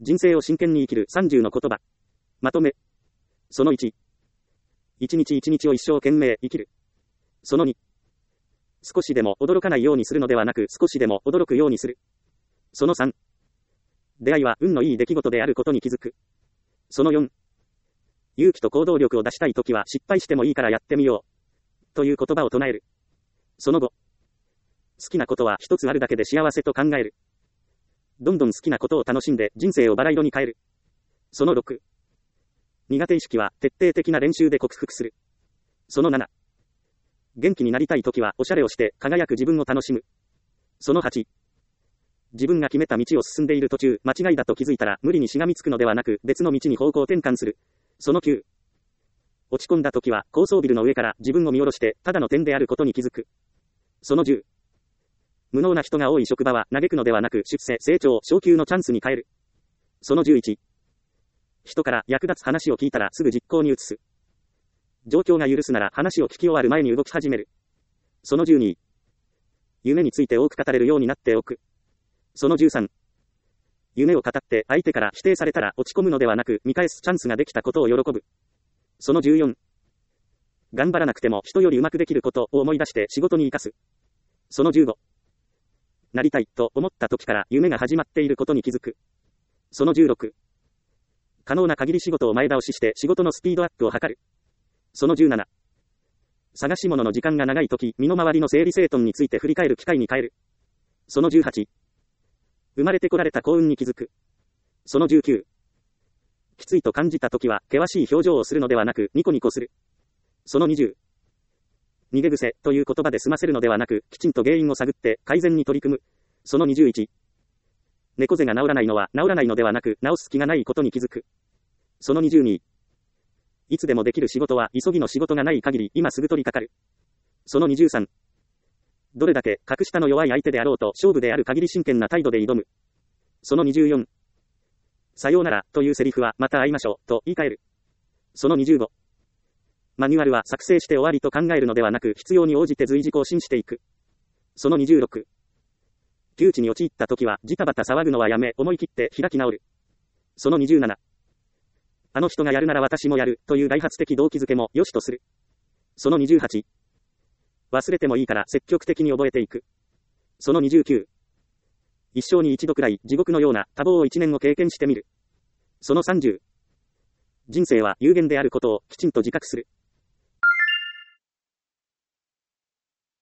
人生を真剣に生きる30の言葉。まとめ。その1。一日一日を一生懸命生きる。その2。少しでも驚かないようにするのではなく少しでも驚くようにする。その3。出会いは運のいい出来事であることに気づく。その4。勇気と行動力を出したいときは失敗してもいいからやってみよう。という言葉を唱える。その5。好きなことは一つあるだけで幸せと考える。どんどん好きなことを楽しんで人生をバラ色に変える。その6。苦手意識は徹底的な練習で克服する。その7。元気になりたいときはおしゃれをして輝く自分を楽しむ。その8。自分が決めた道を進んでいる途中、間違いだと気づいたら無理にしがみつくのではなく別の道に方向転換する。その9。落ち込んだときは高層ビルの上から自分を見下ろしてただの点であることに気づく。その10。無能な人が多い職場は嘆くのではなく出世、成長、昇給のチャンスに変える。その11。人から役立つ話を聞いたらすぐ実行に移す。状況が許すなら話を聞き終わる前に動き始める。その12。夢について多く語れるようになっておく。その13。夢を語って相手から否定されたら落ち込むのではなく見返すチャンスができたことを喜ぶ。その14。頑張らなくても人よりうまくできることを思い出して仕事に生かす。その15。なりたいと思った時から夢が始まっていることに気づく。その16。可能な限り仕事を前倒しして仕事のスピードアップを図る。その17。探し物の時間が長い時、身の回りの整理整頓について振り返る機会に変える。その18。生まれてこられた幸運に気づく。その19。きついと感じた時は険しい表情をするのではなくニコニコする。その20。逃げ癖という言葉で済ませるのではなくきちんと原因を探って改善に取り組む。その21。猫背が治らないのは治らないのではなく治す気がないことに気づく。その22。いつでもできる仕事は急ぎの仕事がない限り今すぐ取り掛かる。その23。どれだけ格下の弱い相手であろうと勝負である限り真剣な態度で挑む。その24。さようならというセリフはまた会いましょうと言い換える。その25。マニュアルは作成して終わりと考えるのではなく必要に応じて随時更新していく。その26。窮地に陥った時はジタバタ騒ぐのはやめ思い切って開き直る。その27。あの人がやるなら私もやるという外発的動機づけも良しとする。その28。忘れてもいいから積極的に覚えていく。その29。一生に一度くらい地獄のような多忙を一年を経験してみる。その30。人生は有限であることをきちんと自覚する。